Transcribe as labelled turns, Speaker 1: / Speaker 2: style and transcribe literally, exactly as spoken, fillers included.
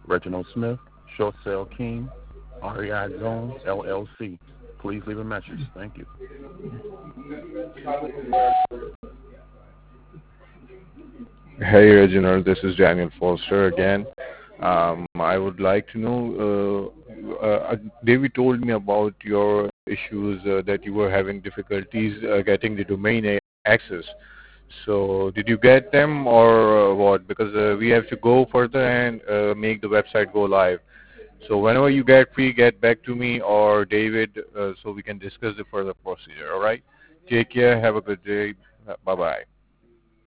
Speaker 1: Reginald Smith, Short Sale King, R E I Zones, L L C. Please leave a message. Thank you.
Speaker 2: Hey Reginald, this is Daniel Foster again. Um, I would like to know, uh, uh, David told me about your issues uh, that you were having difficulties uh, getting the domain a- access. So did you get them or uh, what? Because uh, we have to go further and uh, make the website go live. So whenever you get free, get back to me or David uh, so we can discuss the further procedure. All right? Take care. Have a good day. Bye bye.